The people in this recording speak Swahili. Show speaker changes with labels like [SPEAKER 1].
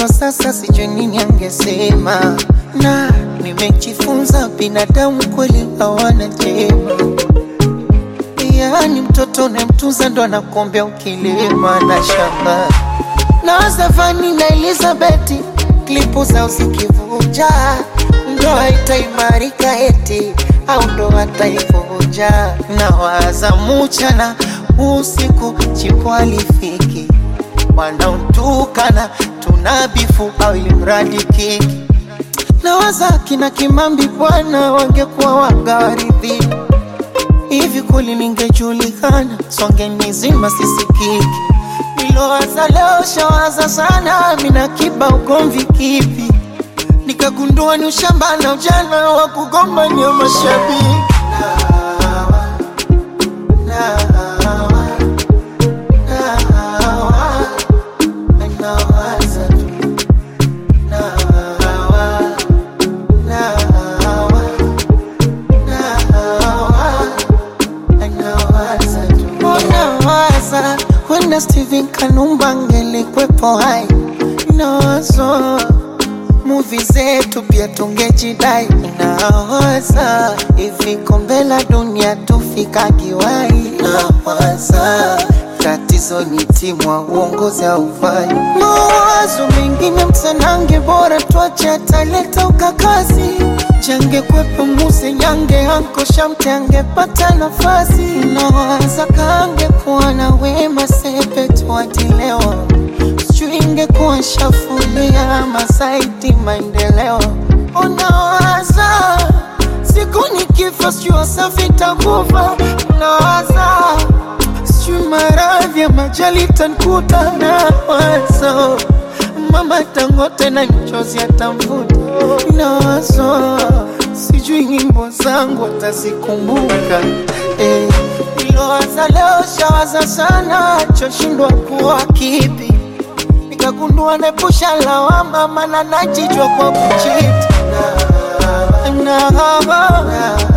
[SPEAKER 1] kwa sasa sijui nini angesema. Na nimejifunza binadamu kweli hawana jema. Yani mtoto unayemtunza ndo anakuombea ukilima na shamba. Na Zafani na Elizabeth klipu zao zikivuja, ndoa itaimarika eti au ndoa itaivuja. Na waza mchana usiku chipo alifiki, wanaotukana tunabifu au ilimradi kiki. Na waza kina Kimambi bwana wangekuwa wagawaridhi. Hivi kweli ningejulikana songe nizima sisikiki. Nilowaza leo shawaza sana mina kiba ugomvi kipi. Nikagundua ni ushamba na ujana wa kugombania mashabiki. Wenda Steven Kanumba ngelikwepo hai. Nawaza movie zetu pia tungejidai. Nawaza hivi kombe la dunia tufika kiwai. Nawaza tatizo ni timu wa uongozi haufai. Mawazo mengine msanange bora tuache ataleta ukakazi. Change kwepo muse nyange anko shamte angepata nafasi. Nawaza kange kuwa na wema sepe tuatilewa. Sijui ingekuwa shafulia masaiti maendeleo. Unawaza siku nikifa sijui Wasafi takufa. Unawaza sijui maradhi ya majali tankuta. Nawaza Mama Dangote na nchozi atamvuta. Nawaza sijui nyimbo zangu atazikumbuka. Nilowaza leo shawaza sana choshindwa kuwa kipi. Nikagundua nepusha lawama maana najijua kwa kuchiti. Na